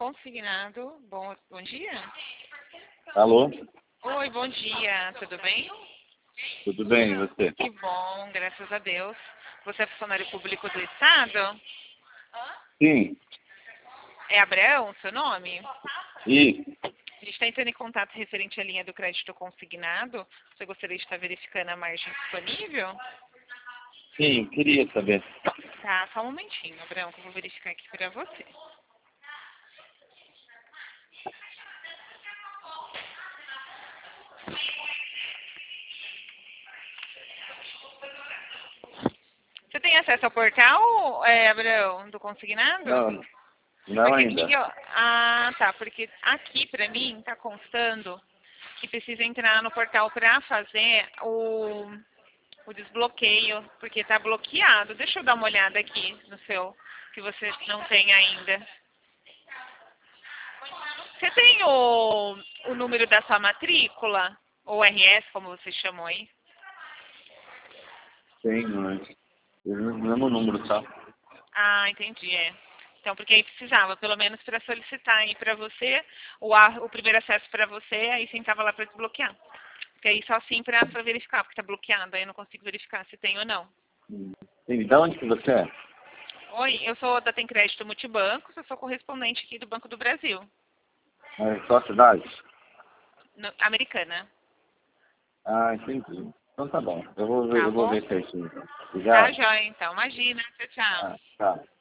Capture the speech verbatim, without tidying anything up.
Consignado. Bom, bom dia. Alô? Oi, bom dia. Tudo bem? Tudo bem, e você? Que bom, graças a Deus. Você é funcionário público do Estado? Sim. É Abraão, seu nome? E? A gente está entrando em contato referente à linha do crédito consignado. Você gostaria de estar verificando a margem disponível? Sim, queria saber. Tá, só um momentinho, Abraão, que eu vou verificar aqui para você. Você tem acesso ao portal, é, Abraão, do consignado? Não, não Porque ainda. aqui, ó, ah, tá, porque aqui pra mim tá constando que precisa entrar no portal pra fazer o, o desbloqueio, porque tá bloqueado. Deixa eu dar uma olhada aqui no seu, que você não tem ainda. Você tem o, o número da sua matrícula? Ou R S, como você chamou aí? Tem, mas... Eu não lembro o número, tá? Ah, entendi, é. Então, porque aí precisava, pelo menos para solicitar aí para você, o, a- o primeiro acesso para você, aí sentava lá para desbloquear. Porque aí só assim para verificar, porque tá bloqueado, aí eu não consigo verificar se tem ou não. Hum. Sim, da onde que você é? Oi, eu sou da Tem Crédito Multibanco, eu sou correspondente aqui do Banco do Brasil, É só a cidade? no- americana. Ah, entendi. Então tá bom. Eu vou ver, Tá eu vou bom? ver certinho. Então. Tá, Obrigado. joia, então. Imagina. Tchau, tchau. Ah, tá.